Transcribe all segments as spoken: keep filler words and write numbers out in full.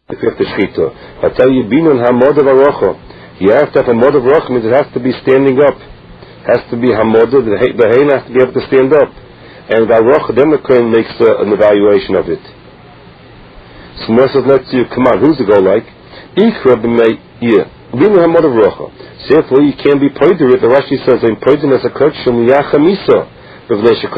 if you have to shchita. I tell you, binun hamod of arocha. You have to have a mod of arocha, means it has to be standing up. It has to be hamod, the hein has to be able to stand up. And the arocha, then the kohen makes uh, an evaluation of it. So Moses lets you, come on, who's the go like? Ikra b'mei, yeah. Binun hamod of arocha. Therefore, you can't be poider it. The Rashi says, in poider as a kutshum yachamisa. You have to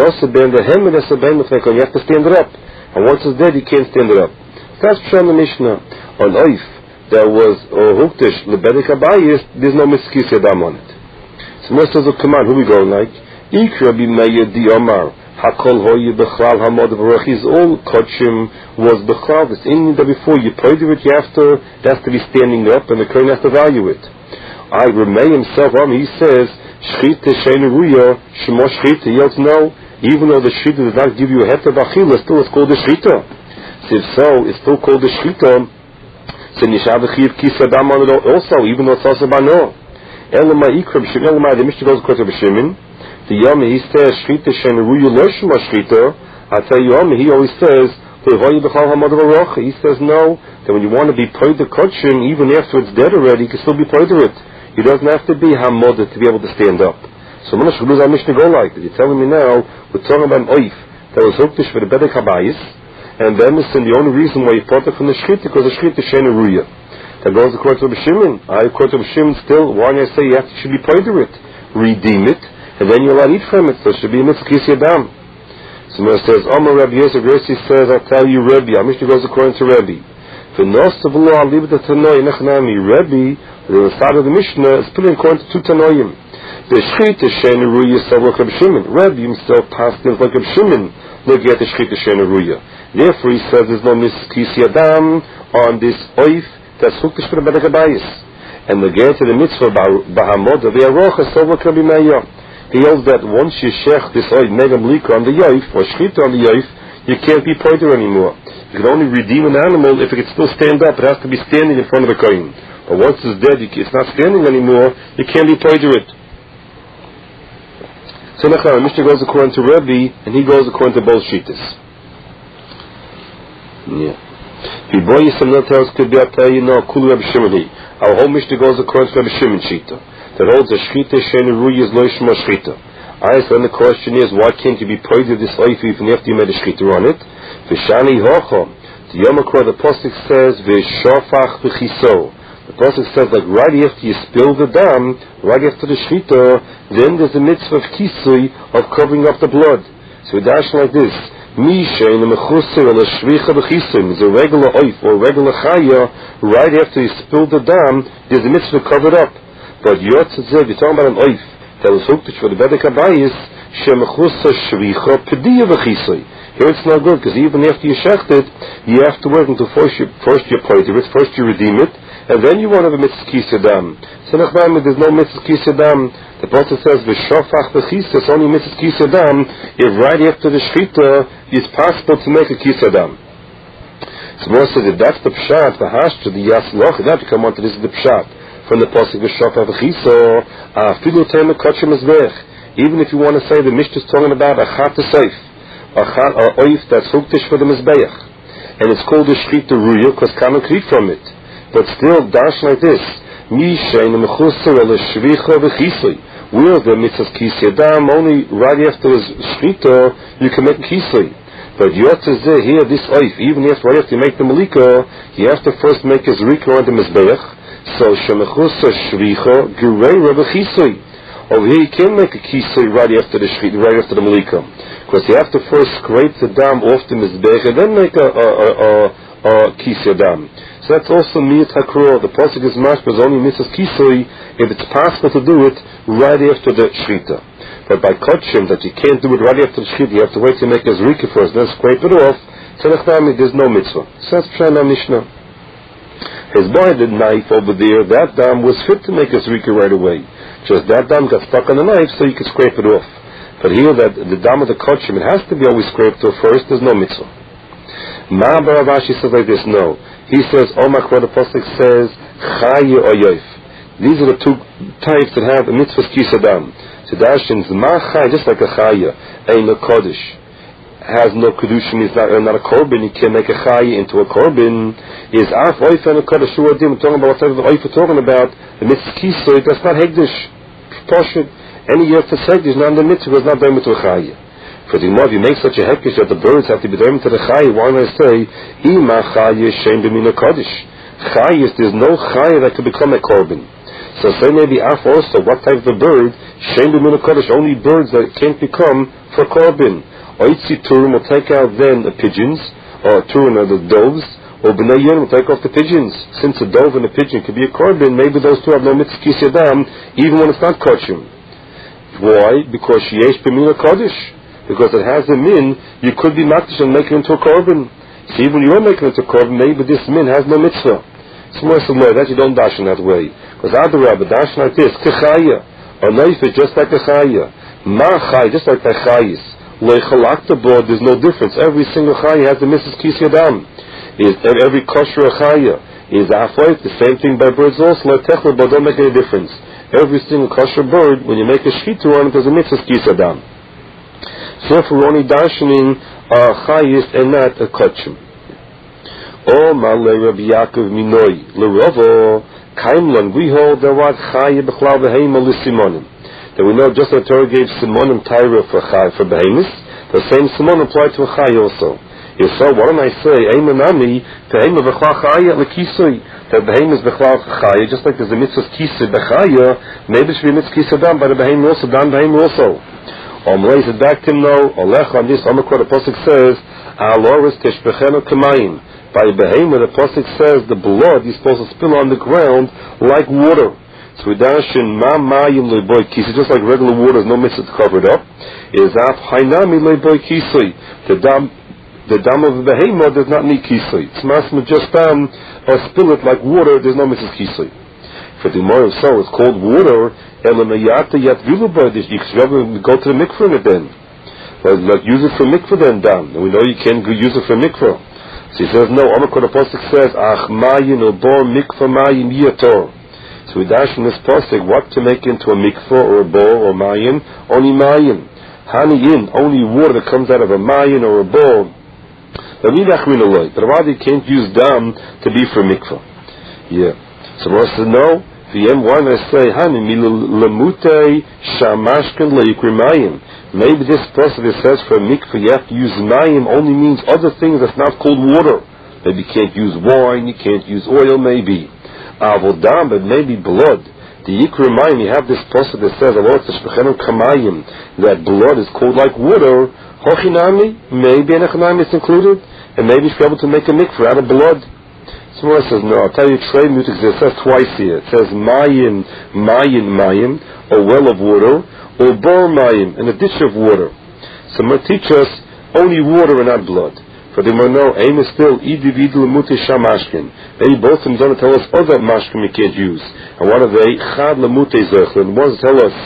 stand it up. And once it's dead, you can't stand it up. That's Pshan the Mishnah. On Oif, there was Huktish, Lebedek Abayis, there's no Mitzkis Yadam on it. So Moses says, oh, come on, who we go like? Ikra b'meya di Omar, Hakol hoye b'chlal hamod v'rech, is all Kotshim was b'chlal. It's in that before you pray to it, you have to, it has to be standing up, and the Kohen has to value it. I Ramey himself, um, he says, Shchita sheinu ruya, shemo shchita, he else no, even though the shchita does not give you a heter b'achila, still it's called the shchita. So if so, it's still called the shchita. So nishav v'chiv kisadam on it also, even though it's also bano. Elamai ikra b'shimon, elamai, the Mishnah goes according to b'shimon. The Yom, he says, shchita sheinu ruya lo shemo shchita. I tell you, Yom, he always says, he says no, that when you want to be paid the kutshim, even after it's dead already, you can still be paid to it. He doesn't have to be hamod to be able to stand up. So Manash Shuluz HaMishnah go like that. You're telling me now, we're talking about an oif that was huktish for the bedek habayis, and then it's the only reason why you brought it from the shchita, because the shchita sheinu ruya. That goes according to B'Shimon. I according to B'Shimon still, why do I say you have to, should be paid to it? Redeem it, and then you're allowed to eat from it. So it should be a mitzvah kis yadam. So Manash says, Omar Rabbi Yosef, Yosef says, I'll tell you Rabbi. Our Mishnah goes according to Rabbi. The Nos of Allah, I'll leave it to Tanoi, Nechanami. Rabbi, the side of the Mishnah is put in according to two Tanoim. The Shchita Sheinu Ruya said like Reb Shimon. Rabbi himself passed things like Reb Shimon. Look at the Shchita Sheinu Ruya. Therefore he says there's no miskis yadam on this oif that's huktish for the bedek habayis. And the get to the mitzvah bahamod of the arocha said like Rabbi Meir. He holds that once you shech this oif mega mlika on the yoif or shchita on the yoif, you can't be pointer anymore. You can only redeem an animal if it can still stand up. It has to be standing in front of the kohen. But once it's dead, it's not standing anymore, you can't be paid to it. So Nechar, Mishnah goes according to Rebbe, and he goes according to both Shitas. Yeah. Our whole Mishnah goes according to Rebbe Shimon Shita. That holds a Shchita, Sheinu Ruya is Lo Shema Shchita. I then the question is, why can't you be paid to this oif even after you made a Shchita on it? V'shani hocha. The Yom HaKor, the Pasuk says, V'shofach v'chiso. The Pasuk says that right after you spill the dam, right after the shchita, then there's a mitzvah of kisui, of covering up the blood. So we dash like this: Misha in the mechusay or the shvicha b'chisim is a regular oif or regular chaya. Right after you spill the dam, there's a mitzvah covered up. But yotzezeh, you're talking about an oif that was hooked for the bedek habayis, shemechusa shvicha pediya b'chisui. Here it's not good because even after you shecht it, you have to work until first you first you pray to it, first you redeem it. And then you want to have a mitzvah kis yadam. So there's no mitzvah kis yadam. The Pasuk says v'shofach v'chis. It's only mitzvah kis yadam if right after the shchita it's possible to make a kis yadam. So Moshe says if that's the pshat, the hashta, the yasloch, you have to come on to this is the pshat from the Pasuk v'shofach v'chis. Afilu tema kachim mizbech. Even if you want to say the Mishnah is talking about a chat seif, a chat or oif that's huktish for the mizbeach, and it's called the shchita ruya because kamen creep from it. But still, dash like this: Misha in the mechusar or the shvicha v'chisui. Where the mitzvah kis yadam only right after the shchita you can make kisui. But yotzezeh here this oif even after right after you make the malika, you have to first make his rika on the mizbeach. So shemechusar shvicha gereira v'chisui. Over here you can't make a kisui right after the shchita, right after the malika, because you have to first scrape the dam off the mizbeach and then make a a a, a, a kis yadam. So that's also miyat hakro. The pasuk is mashma is only mitzvah kisui if it's possible to do it right after the shchita. But by kotshim that you can't do it right after the shchita, you have to wait to make a zrika first, then scrape it off. So there's no mitzvah. So that's Pshana Mishnah. His boy the knife over there, that dam was fit to make a zrika right away. Just that dam got stuck on the knife, so you could scrape it off. But here, that the dam of the kotshim, it has to be always scraped off first. There's no mitzvah. Ma Baravashi says like this. No. He says, oh my God, the Pasuk says, Chaye or Yoif. These are the two types that have a mitzvah kis yadam. So Dashins, Ma Chaye, just like a Chaye, ain't a Kodesh, has no Kedushim, is not, not a Korban, you can't make a Chaye into a Korban. is Arf Oif and Kodesh Shuadim talking about whatever the Oif are talking about, the mitzvah Kisoy, that's not Hegdish. Portion. Any year for Hegdish, not in the mitzvah, was not done to the Chaya. For the more, if you make such a Hegdish that the birds have to be done to the Chaya, why not say, Ima Chaya Shem B'mina Kodesh? Chayis, there's no Chaya that could become a Korban. So say maybe Arf also, what type of a bird? Shem B'mina Kodesh, only birds that can't become for Korban. Oitzi Turim will take out then the pigeons, or Turim are the doves, or B'nai Yerim will take off the pigeons. Since a dove and a pigeon could be a Korban, maybe those two have no mitzvah kis yadam, even when it's not kosher. Why? Because Yesh B'mina Kodesh. Because it has a min, you could be makdish and make it into a Korban. See, when you're making it into a Korban, maybe this min has no mitzvah. Somewhere somewhere that you don't dash in that way. Because Adarabah, dash like this, Kechaya, or Naif is just like a Chaya. Ma Chay, just like the Chayis. Leichalakta board, there's no difference. Every single Chaya has the Missus Kis Yadam. Is every kosher Chaya. Is Afoit, the same thing by birds also. Leitechel, but don't make any difference. Every single kosher bird, when you make a Shchitu on it, there's a Missus Kis Yadam. So if we're only dashing uh, Chayis and not a Kotchim. O Malay Rabbi Yaakov Minoi L'Rovo Kaimlan, we hold that what Chaya B'chlal Behema L'Simonim, that we know just that Torah gave Simonim Tyra for Chaya for Behemis, the same Simonim applied to a Chaya also. If so, why don't I say Eimanami Behema B'chlal Chaya L'Kisui, that Behemis B'chlal Chaya, just like there's a mitzvah Kisui B'Chaya, maybe it should be a mitzvah Kisui done by the Behem also, done Behem also. Omlei Zedaktim no Olech on this Omakor, the Pasuk says Aloris Teshbechenu K'mayim. By Behemah, the Pasuk says the blood is supposed to spill on the ground like water. So we dash in Ma Mayim Leiboy Kisui, just like regular water, there's no mitzvah to cover it up. Is Af Hainami Leiboy Kisui. The dam, the dam of the Behemah does not need Kisui. It's masma just um, or spill it like water, there's no mitzvah Kisui. For the more so, it's called water. Elamayata Yat Viluboy. You can go to the mikvah in it then. Like use it for mikvah then, dam. And we know you can't use it for mikvah. So he says, no, Omakor the Pasuk says, Ach Mayin or Bor Mikvah Mayin Yator. So we dash in this Pasuk, what to make into a mikvah or a bor or Mayin? Only Mayin. Haniyin, only water that comes out of a Mayin or a bor. But rather you can't use dam to be for mikvah. Yeah. So Rosh says, no, the M one I say, Hani Milamute Shamashkan Leikri Mayin. Maybe this person that says for a mikvah you have to use mayim only means other things that's not called water. Maybe you can't use wine, you can't use oil, maybe. Avodam, but maybe blood. The yikra mayim, you have this person that says, that blood is called like water. Hochinami, maybe anachanami is included, and maybe you should be able to make a mikvah out of blood. Someone says, no, I'll tell you, trade music, it says twice here. It says mayim, mayim, mayim, a well of water, or bor mayim, in a dish of water. So might teach us only water and not blood. For they might know, aim is still idivid lemuti shamashkin. Maybe both of them don't tell us other mashkin we can't use. And what are they? Chad lemute zechlin. One tell us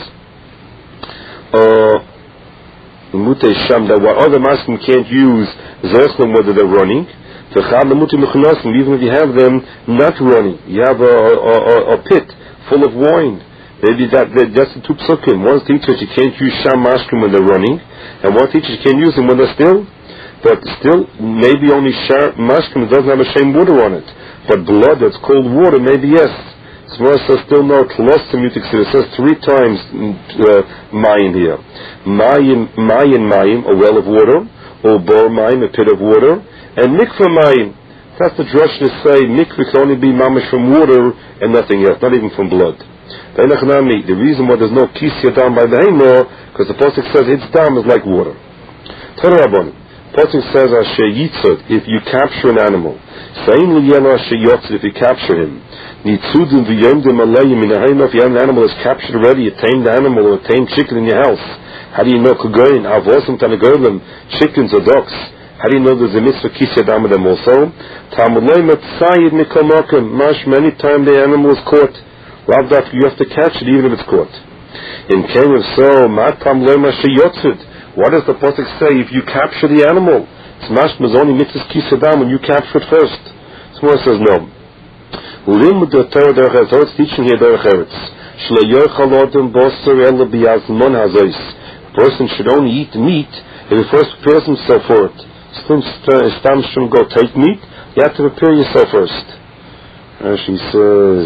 uh lemute sham, that what other mashkin can't use zechlin whether they're running. So chad lemute mechnosim, even if you have them not running, you have a, a, a, a pit full of wine. Maybe that, that that's the two psukim. One teaches you can't use sham mashkim when they're running, and one teaches you can't use them when they're still. But still, maybe only sham mashkim doesn't have a shame water on it. But blood that's cold water, maybe yes. So one says still no. Tlos mutik. So it says three times uh, mayim here. Mayim, mayim, mayim, a well of water, or bor mayim, a pit of water, and mikvah mayim. That's the drush to say mikvah can only be mamish from water and nothing else, not even from blood. The reason why there's no kisya dam by the Behemah, because the Pasuk says its dam is like water. The Pasuk says asher yitzod, if you capture an animal. Sayin liyela asher yotzod, if you capture him. Nitzudim v'yomdim alayim in a if you have an animal that's captured already, a tamed animal or a tamed chicken in your house. How do you know kugoyin, avosim tanagolim, chickens or ducks? How do you know there's a mitzvah kisya dam with them also? Tamulay matzayid mikomokim, mash many times the animal is caught. You have to catch it even if it's caught. In came of so, matam lema sheyotzid. What does the pasuk say? If you capture the animal, it's mashmas only mitzvah kisadam when you capture it first. Someone says no. Ulim the Torah derech eretz. It's teaching here derech eretz. Shlo yochal odem boser ela biyazmon hazois. A person should only eat meat if he first prepares himself for it. Stam shouldn't go take meat You have to prepare yourself first. Rashi says,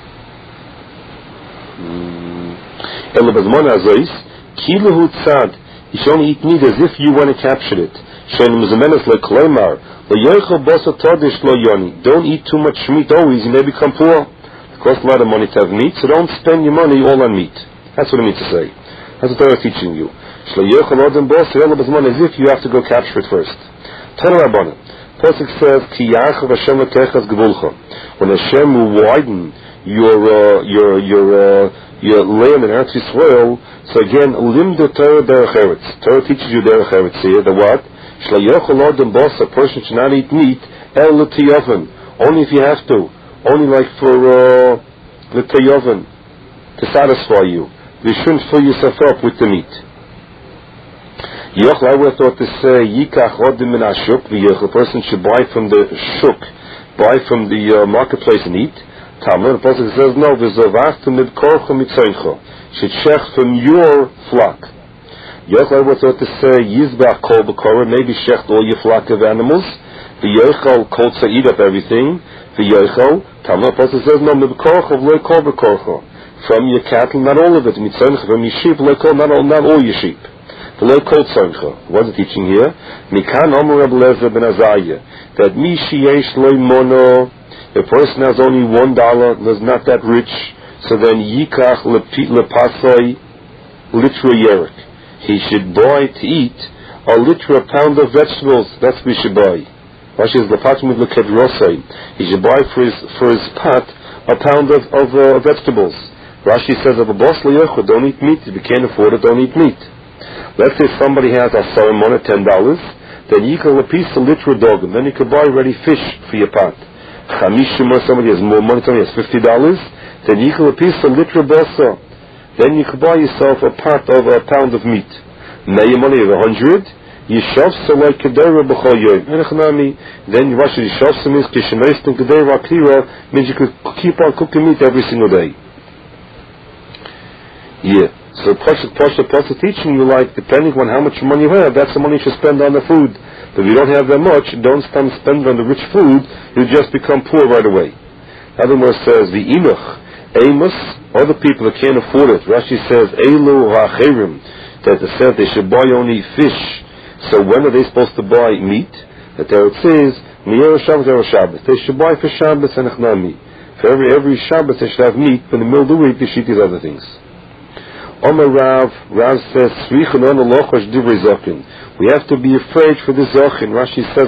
"Ela bezman azois, kilahu tzad." You should only eat meat as if you want to capture it. Shein mezamenes lekleimar, lo yochel basa tadish lo yoni. Don't eat too much meat always. You may become poor. It costs a lot of money to have meat, so don't spend your money all on meat. That's what it means to say. That's what Torah is teaching you. Shlo yochel odem basa ela bezman, as if you have to go capture it first. Torah Rabbanan. Pasuk says, Ki yachav Hashem lekechas gevulcha. When Hashem will widen your uh, your your uh, your land in Eretz Yisrael, so again, limdu Torah derech eretz. Torah teaches you derech eretz here. The what? Shlo yochel odem bas. A person should not eat meat el l'tiyoven. Only if you have to. Only like for uh, l'tiyoven to satisfy you. You shouldn't fill yourself up with the meat. Yochel, I would have thought to say, Yikach odem min hashuk v'yochel. A person should buy from the shuk, buy from the uh, marketplace and eat. Talmud, the person says, no, v'zovachtu mid korcha mitzaycha. Should shech from your flock. Yochel, I would have thought to say, Yizbach kol b'korah, maybe shecht all your flock of animals. V'yochel kol tzah, eat up everything. V'yochel, Talmud, the person says, no, mid korcha v'loi kol b'korcha. From your cattle, not all of it. Mitzaycha, from your sheep, v'loi kol, not all, not all your sheep. What's the teaching here? Mikan Omer Reb Lezer ben Azariah, that mi sheyesh loy mono, a person has only one dollar, is not that rich, so then yikach lepasoi litra yerek. He should buy to eat a litra, a pound of vegetables. That's what we should buy. Rashi says lepatim lekedrosai. He should buy for his for his pot a pound of of uh, vegetables. Rashi says of a boss leyochel, don't eat meat. If you can't afford it, don't eat meat. Let's say somebody has a salmon at ten dollars, then you can a piece of litra dog, and then you can buy ready fish for your pot. Chamishim, or somebody has more money, somebody has fifty dollars, then you can a piece of litra basa. Then you can buy yourself a pot of a pound of meat. Now your money is a hundred. Yishav like kedera b'chol yoyim. Then you wash the yishav is kishemeist and kedera akira, means you could keep on cooking meat every single day. Yeah. So Pasha Pasha Pasha teaching you, like, depending on how much money you have, that's the money you should spend on the food. But if you don't have that much, don't spend spend on the rich food, you just become poor right away. Other verse says, the inuch, amos, other people that can't afford it. Rashi says, elu ha'cherim, that it says they should buy only fish. So when are they supposed to buy meat? That there it says, mi'er Shabbos er Shabbos. They should buy for Shabbos and echnami. For every every Shabbos they should have meat, but in the middle of the week they should eat these other things. Omer Rav, Rav says, we have to be afraid for the Zochin. Rashi says,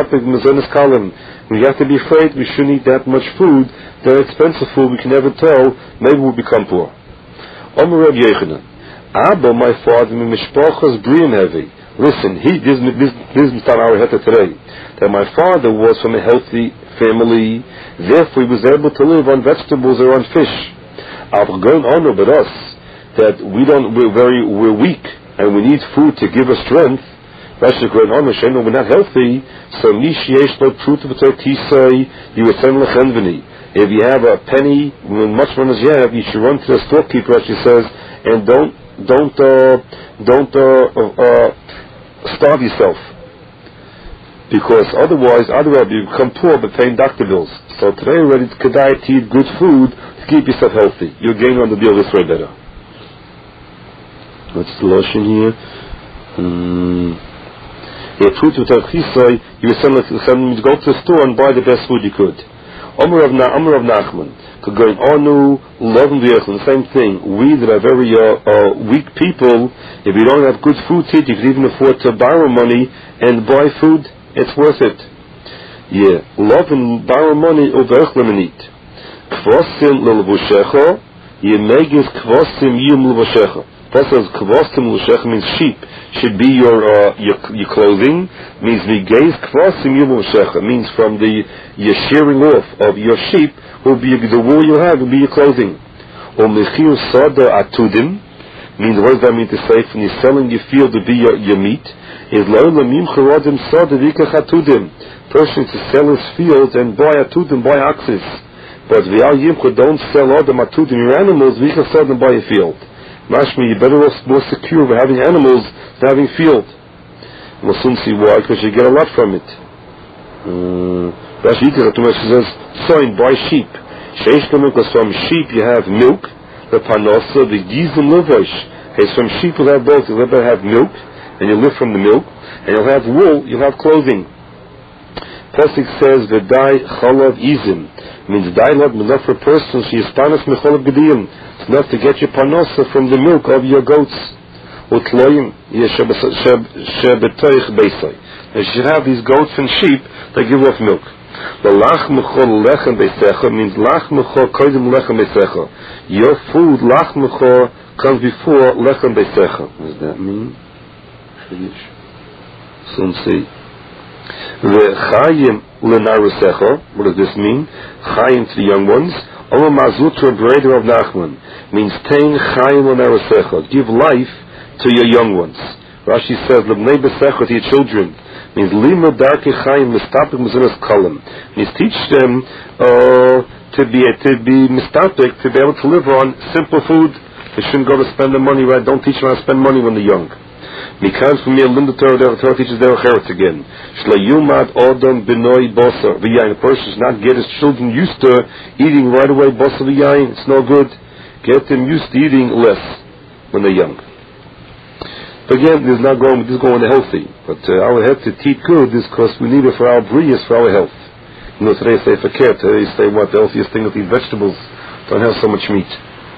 we have to be afraid we shouldn't eat that much food. They're expensive food, we can never tell. Maybe we'll become poor. Omer Rav Yechanan, Abba, my father, mishpachas brian heavy. Listen, he, this, this, this is our heta today, that my father was from a healthy family, therefore he was able to live on vegetables or on fish. I've gone on about us, that we don't, we're very, we're weak, and we need food to give us strength. We're not healthy, so you would send lechenveni. If you have a penny, when much money as you have, you should run to the storekeeper, as she says, and don't, don't, uh, don't uh, uh, starve yourself. Because otherwise, otherwise you become poor by paying doctor bills. So today already it's kedai to eat good food to keep yourself healthy. You're getting on the deal this way better. What's the lotion here? Um, yeah, fruit without chisai, you would send, send me to go to the store and buy the best food you could. Omer of Nachman, could go in Anu, love and the same thing. We that are very uh, uh, weak people, if you don't have good food to eat, you can even afford to borrow money and buy food. It's worth it. Yeah, love and borrow money over eat. Kvosim l'levushecha, yemegis kvosim yum l'vushecha. That says kvosim l'vushecha means sheep should be your uh, your your clothing. Means migeis kvosim yum l'vushecha means from the your shearing off of your sheep will be the wool you have will be your clothing. Or mechir sada atudim means, what does that mean to say? When you're selling your field to be your, your meat, is lo lamim charadim sada vikach atudim. Person to sell his fields and buy atudim, buy oxes. But v'al yimcha don't sell adam atudim your animals. Vikach sada buy a field. Mashmi, you're better off, more secure by having animals than having field. We'll soon see why, because you get a lot from it. Uh, Rashi says, soin, buy sheep. Sheish because from sheep you have milk, the panosa, the gizim levoish. Hey, from sheep you'll have both. You'll have milk, and you'll live from the milk, and you'll have wool, you'll have clothing. Pesach says, V'dai chalav izim. Means dailad enough for a person, she is panas mecholav gediyim. It's enough to get your panosa from the milk of your goats. Utloim, shebetoich beisai. You should have these goats and sheep that give off milk. The lach mechol lechem beisecha means lach mechol koidim lechem beisecha. Your food, lach mechol, comes before lechem beisecha. What does that mean? Some say. The chayim lenarusecha. What does this mean? Chayim to the young ones. Ola mazutra breder of Nachman means tein chayim lenarusecha. Give life to your young ones. Rashi says lebnei besecha to your children. Means lima darke chayim mistapik mizunas kolim. Means teach them uh, to be to be mistapik, to be able to live on simple food. They shouldn't go to spend the money, right? Don't teach them how to spend money when they're young. Mikans from here, Linda Torah, the Torah teaches their Cheretz again. Shlayumad Odom Benoi Bosa V'yayin. A person should not get his children used to eating right away Bosa V'yayin. It's no good. Get them used to eating less when they're young. But again, this is not going, this is going healthy. But uh, our health to eat good is because we need it for our brias, for our health. You know, today say fakir, today say what the healthiest thing is to eat vegetables, don't have so much meat.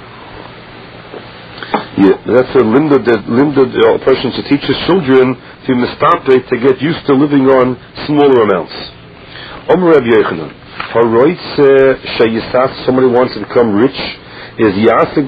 Yeah, that's a limda, limda uh, person to teach his children to mistape, to get used to living on smaller amounts. Omer Rabbi Yochanan, haroitz sheyisas, somebody wants to become rich, is yasig